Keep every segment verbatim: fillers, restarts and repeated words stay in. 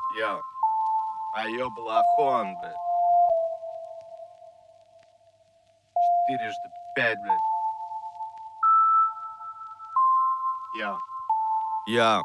Йо, а ё балахон, блядь. Четырежды пять, блядь. Йо. Я.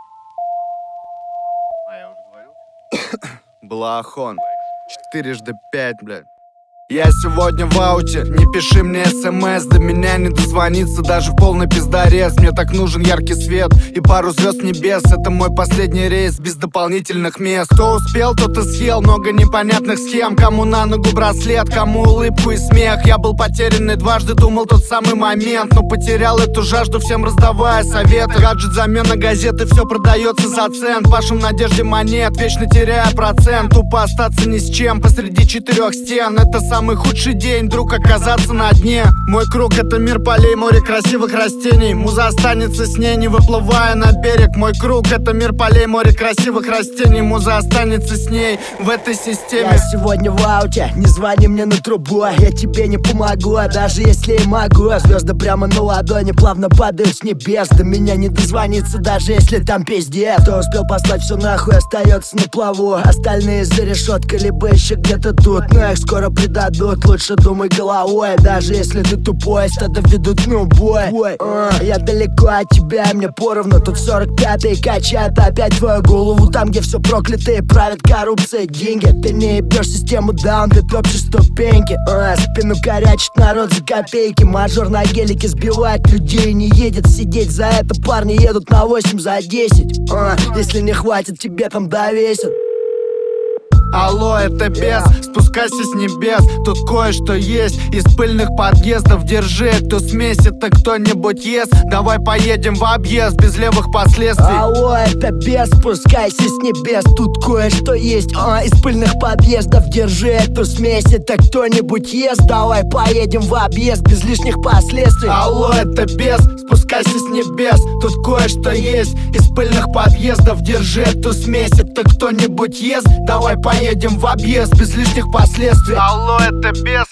А я уже говорил? Балахон. Четырежды пять, блядь. Я сегодня в ауте, не пиши мне смс. До меня не дозвониться даже в полный пиздарез. Мне так нужен яркий свет и пару звезд небес. Это мой последний рейс без дополнительных мест. Кто успел, тот и съел, много непонятных схем. Кому на ногу браслет, кому улыбку и смех. Я был потерянный дважды, думал тот самый момент, но потерял эту жажду, всем раздавая советы. Гаджет, замена газеты, все продается за цент. Пашем в надежде монет, вечно теряя процент. Тупо остаться ни с чем посреди четырех стен. Это самый Самый худший день, вдруг оказаться на дне. Мой круг — это мир полей, море красивых растений. Муза останется с ней, не выплывая на берег. Мой круг — это мир полей, море красивых растений. Муза останется с ней в этой системе. Я сегодня в ауте, не звони мне на трубу. Я тебе не помогу, даже если и могу. Звезды прямо на ладони плавно падают с небес. До меня не дозвониться, даже если там пиздец. Кто успел послать все нахуй, остается на плаву. Остальные за решеткой, либо еще где-то тут. Но их скоро предадут. Лучше думай головой, даже если ты тупой, стадо ведут ну бой. uh, Я далеко от тебя, мне поровну. Тут сорок пятый качает опять твою голову. Там, где все проклято и правит коррупция, деньги. Ты не ебешь систему даун, ты топчешь ступеньки. uh, Спину корячит народ за копейки. Мажор на гелике сбивает людей, не едет сидеть. За это парни едут на восемь за десять. uh, Если не хватит, тебе там довесят. Алло, это бес, спускайся с небес. Тут кое-что есть из пыльных подъездов. Держи эту смесь, это кто-нибудь ест. Давай поедем в объезд без левых последствий. Алло, это бес, спускайся с небес. Тут кое-что есть а, из пыльных подъездов. Держи эту смесь, это кто-нибудь ест. Давай поедем в объезд без лишних последствий. Алло, это бес, спускайся с небес. Тут кое-что есть из пыльных подъездов. Держи эту смесь, это кто-нибудь ест. Давай поедем Едем в объезд без лишних последствий. Алло, это бес,